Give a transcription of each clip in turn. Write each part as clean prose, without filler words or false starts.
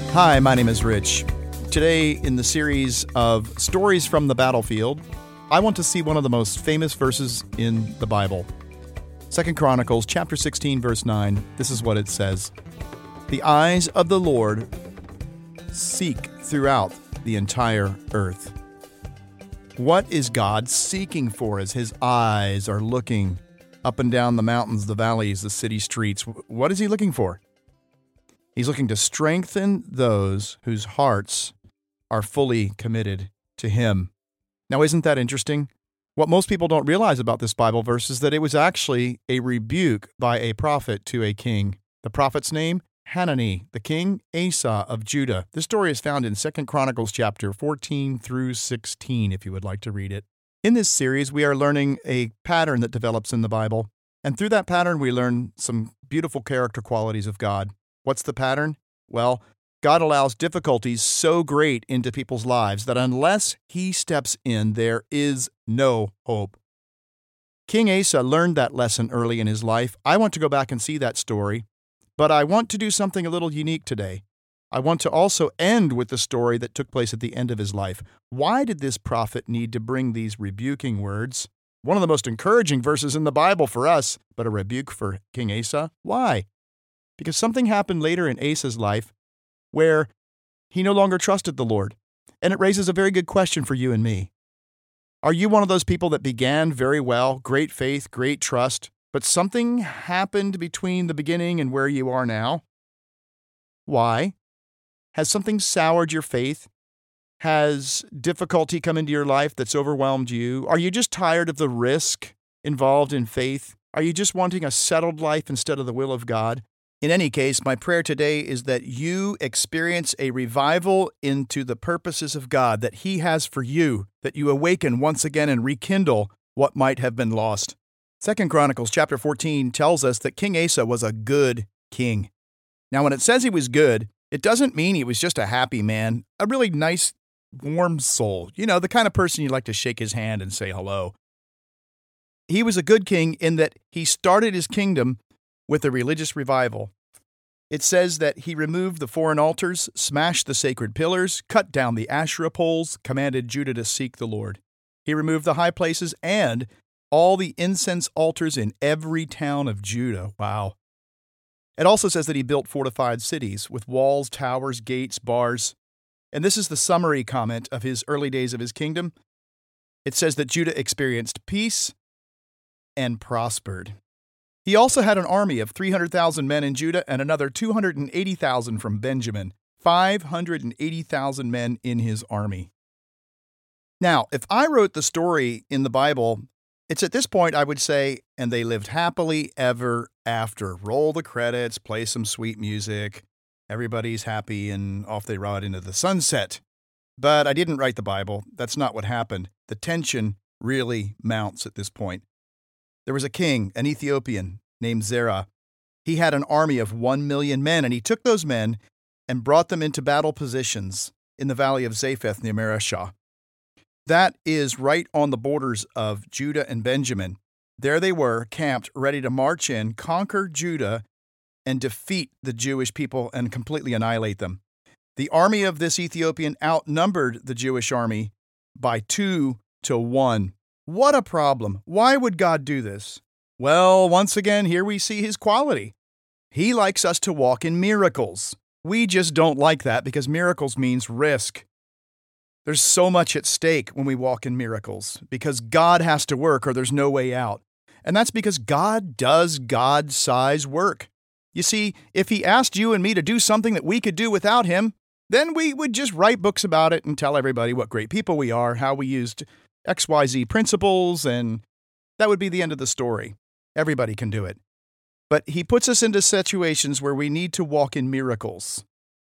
Hi, my name is Rich. Today, in the series of Stories from the Battlefield, I want to see one of the most famous verses in the Bible. 2 Chronicles chapter 16, verse 9. This is what it says. The eyes of the Lord seek throughout the entire earth. What is God seeking for as his eyes are looking up and down the mountains, the valleys, the city streets? What is he looking for? He's looking to strengthen those whose hearts are fully committed to him. Now, isn't that interesting? What most people don't realize about this Bible verse is that it was actually a rebuke by a prophet to a king. The prophet's name? Hanani, the king Asa of Judah. This story is found in 2 Chronicles chapter 14 through 16, if you would like to read it. In this series, we are learning a pattern that develops in the Bible. And through that pattern, we learn some beautiful character qualities of God. What's the pattern? Well, God allows difficulties so great into people's lives that unless he steps in, there is no hope. King Asa learned that lesson early in his life. I want to go back and see that story, but I want to do something a little unique today. I want to also end with the story that took place at the end of his life. Why did this prophet need to bring these rebuking words? One of the most encouraging verses in the Bible for us, but a rebuke for King Asa? Why? Because something happened later in Asa's life where he no longer trusted the Lord. And it raises a very good question for you and me. Are you one of those people that began very well, great faith, great trust, but something happened between the beginning and where you are now? Why? Has something soured your faith? Has difficulty come into your life that's overwhelmed you? Are you just tired of the risk involved in faith? Are you just wanting a settled life instead of the will of God? In any case, my prayer today is that you experience a revival into the purposes of God that he has for you, that you awaken once again and rekindle what might have been lost. 2 Chronicles chapter 14 tells us that King Asa was a good king. Now, when it says he was good, it doesn't mean he was just a happy man, a really nice, warm soul. You know, the kind of person you'd like to shake his hand and say hello. He was a good king in that he started his kingdom with a religious revival. It says that he removed the foreign altars, smashed the sacred pillars, cut down the Asherah poles, commanded Judah to seek the Lord. He removed the high places and all the incense altars in every town of Judah. Wow. It also says that he built fortified cities with walls, towers, gates, bars. And this is the summary comment of his early days of his kingdom. It says that Judah experienced peace and prospered. He also had an army of 300,000 men in Judah and another 280,000 from Benjamin. 580,000 men in his army. Now, if I wrote the story in the Bible, it's at this point I would say, and they lived happily ever after. Roll the credits, play some sweet music. Everybody's happy and off they ride into the sunset. But I didn't write the Bible. That's not what happened. The tension really mounts at this point. There was a king, an Ethiopian, named Zerah. He had an army of 1 million men, and he took those men and brought them into battle positions in the valley of Zapheth near Mareshah. That is right on the borders of Judah and Benjamin. There they were, camped, ready to march in, conquer Judah, and defeat the Jewish people and completely annihilate them. The army of this Ethiopian outnumbered the Jewish army by 2-1. What a problem. Why would God do this? Well, once again, here we see his quality. He likes us to walk in miracles. We just don't like that because miracles means risk. There's so much at stake when we walk in miracles because God has to work or there's no way out. And that's because God does God-size work. You see, if he asked you and me to do something that we could do without him, then we would just write books about it and tell everybody what great people we are, how we used XYZ principles, and that would be the end of the story. Everybody can do it. But he puts us into situations where we need to walk in miracles.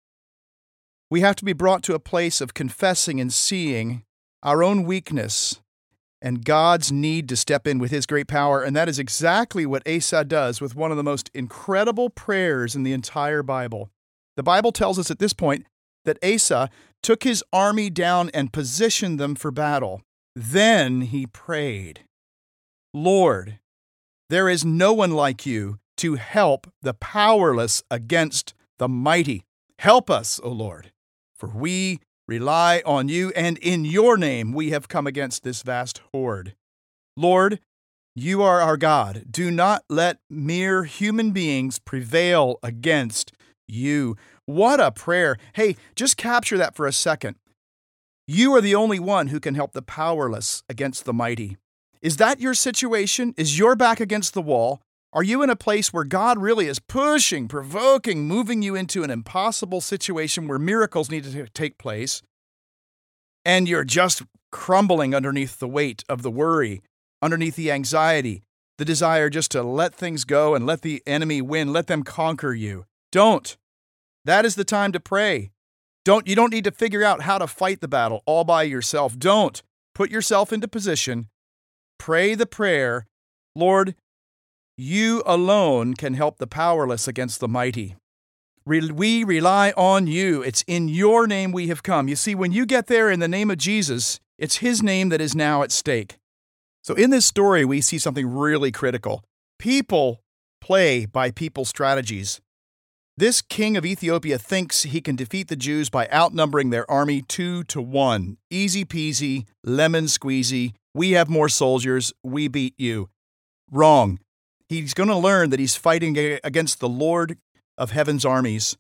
We have to be brought to a place of confessing and seeing our own weakness and God's need to step in with his great power, and that is exactly what Asa does with one of the most incredible prayers in the entire Bible. The Bible tells us at this point that Asa took his army down and positioned them for battle. Then he prayed, Lord, there is no one like you to help the powerless against the mighty. Help us, O Lord, for we rely on you, and in your name we have come against this vast horde. Lord, you are our God. Do not let mere human beings prevail against you. What a prayer. Hey, just capture that for a second. You are the only one who can help the powerless against the mighty. Is that your situation? Is your back against the wall? Are you in a place where God really is pushing, provoking, moving you into an impossible situation where miracles need to take place, and you're just crumbling underneath the weight of the worry, underneath the anxiety, the desire just to let things go and let the enemy win, let them conquer you? Don't. That is the time to pray. You don't need to figure out how to fight the battle all by yourself. Don't. Put yourself into position. Pray the prayer, Lord, you alone can help the powerless against the mighty. We rely on you. It's in your name we have come. You see, when you get there in the name of Jesus, it's his name that is now at stake. So in this story, we see something really critical. People play by people's strategies. This king of Ethiopia thinks he can defeat the Jews by outnumbering their army 2-1. Easy peasy, lemon squeezy. We have more soldiers. We beat you. Wrong. He's going to learn that he's fighting against the Lord of heaven's armies.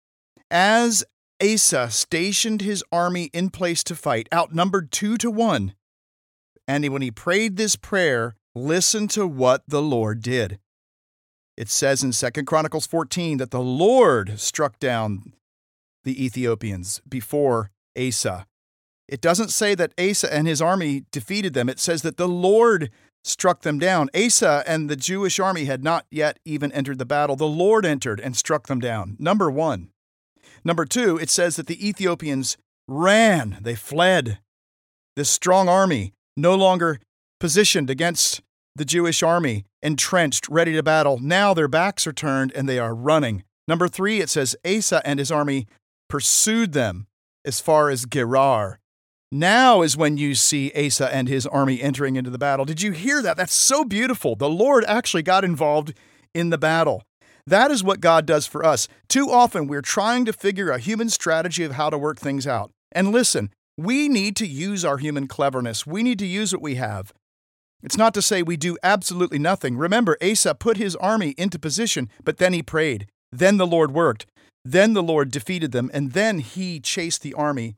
As Asa stationed his army in place to fight, outnumbered 2-1, and when he prayed this prayer, listen to what the Lord did. It says in 2 Chronicles 14 that the Lord struck down the Ethiopians before Asa. It doesn't say that Asa and his army defeated them. It says that the Lord struck them down. Asa and the Jewish army had not yet even entered the battle. The Lord entered and struck them down. Number one. Number two, it says that the Ethiopians ran. They fled. This strong army, no longer positioned against the Jewish army, entrenched, ready to battle. Now their backs are turned and they are running. Number three, it says Asa and his army pursued them as far as Gerar. Now is when you see Asa and his army entering into the battle. Did you hear that? That's so beautiful. The Lord actually got involved in the battle. That is what God does for us. Too often we're trying to figure a human strategy of how to work things out. And listen, we need to use our human cleverness. We need to use what we have. It's not to say we do absolutely nothing. Remember, Asa put his army into position, but then he prayed. Then the Lord worked. Then the Lord defeated them, and then he chased the army.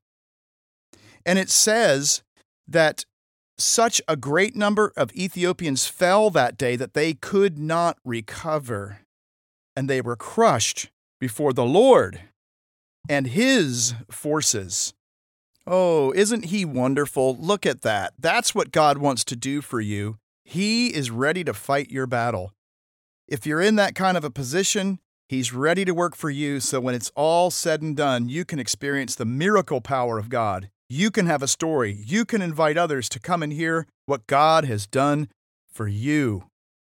And it says that such a great number of Ethiopians fell that day that they could not recover. And they were crushed before the Lord and his forces. Oh, isn't he wonderful? Look at that. That's what God wants to do for you. He is ready to fight your battle. If you're in that kind of a position, he's ready to work for you. So when it's all said and done, you can experience the miracle power of God. You can have a story. You can invite others to come and hear what God has done for you.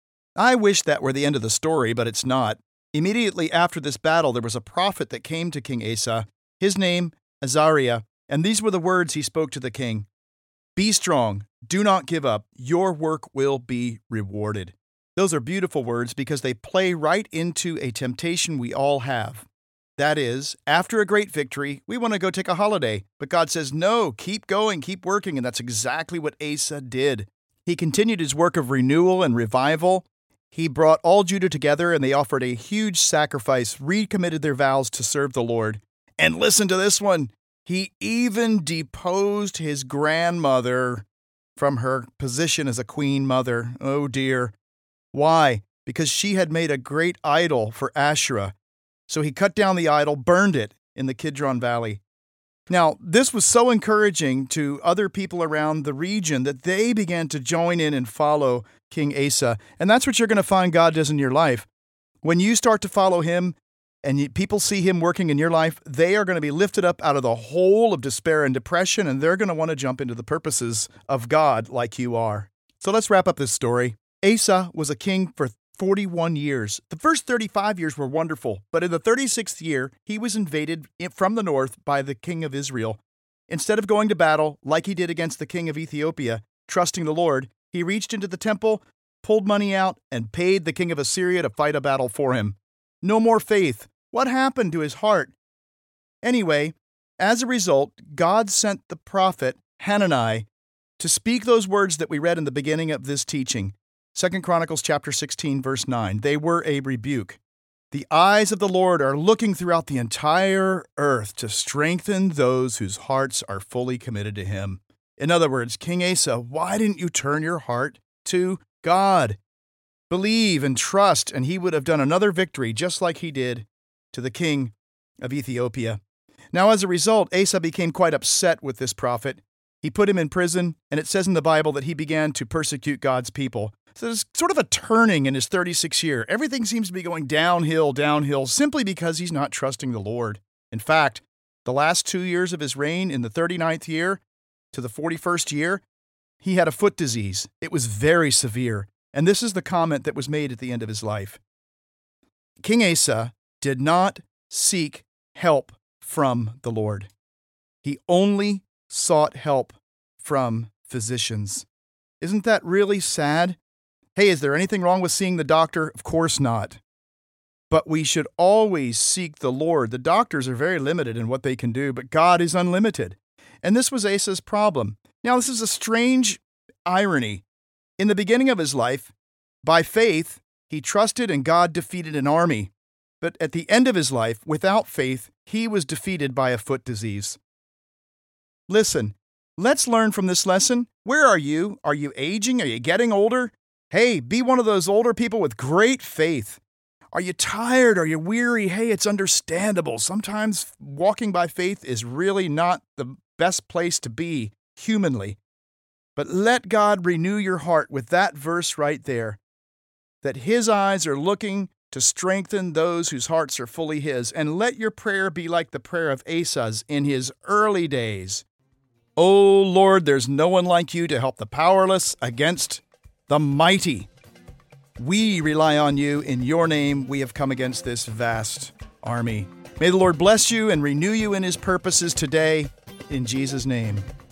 I wish that were the end of the story, but it's not. Immediately after this battle, there was a prophet that came to King Asa. His name, Azariah, and these were the words he spoke to the king. Be strong. Do not give up. Your work will be rewarded. Those are beautiful words because they play right into a temptation we all have. That is, after a great victory, we want to go take a holiday. But God says, no, keep going, keep working. And that's exactly what Asa did. He continued his work of renewal and revival. He brought all Judah together and they offered a huge sacrifice, recommitted their vows to serve the Lord. And listen to this one. He even deposed his grandmother from her position as a queen mother. Oh dear. Why? Because she had made a great idol for Asherah. So he cut down the idol, burned it in the Kidron Valley. Now, this was so encouraging to other people around the region that they began to join in and follow King Asa. And that's what you're going to find God does in your life. When you start to follow him and people see him working in your life, they are going to be lifted up out of the hole of despair and depression, and they're going to want to jump into the purposes of God like you are. So let's wrap up this story. Asa was a king for 41 years. The first 35 years were wonderful, but in the 36th year, he was invaded from the north by the king of Israel. Instead of going to battle like he did against the king of Ethiopia, trusting the Lord, he reached into the temple, pulled money out, and paid the king of Assyria to fight a battle for him. No more faith. What happened to his heart? Anyway, as a result, God sent the prophet Hanani to speak those words that we read in the beginning of this teaching. 2 Chronicles chapter 16, verse 9. They were a rebuke. The eyes of the Lord are looking throughout the entire earth to strengthen those whose hearts are fully committed to him. In other words, King Asa, why didn't you turn your heart to God? Believe and trust, and he would have done another victory just like he did to the king of Ethiopia. Now, as a result, Asa became quite upset with this prophet. He put him in prison, and it says in the Bible that he began to persecute God's people. So there's sort of a turning in his 36th year. Everything seems to be going downhill, simply because he's not trusting the Lord. In fact, the last 2 years of his reign, in the 39th year to the 41st year, he had a foot disease. It was very severe. And this is the comment that was made at the end of his life. King Asa did not seek help from the Lord. He only sought help from physicians. Isn't that really sad? Hey, is there anything wrong with seeing the doctor? Of course not. But we should always seek the Lord. The doctors are very limited in what they can do, but God is unlimited. And this was Asa's problem. Now, this is a strange irony. In the beginning of his life, by faith, he trusted and God defeated an army. But at the end of his life, without faith, he was defeated by a foot disease. Listen, let's learn from this lesson. Where are you? Are you aging? Are you getting older? Hey, be one of those older people with great faith. Are you tired? Are you weary? Hey, it's understandable. Sometimes walking by faith is really not the best place to be humanly. But let God renew your heart with that verse right there, that his eyes are looking to strengthen those whose hearts are fully his. And let your prayer be like the prayer of Asa's in his early days. Oh Lord, there's no one like you to help the powerless against the mighty. We rely on you. In your name, we have come against this vast army. May the Lord bless you and renew you in his purposes today. In Jesus' name.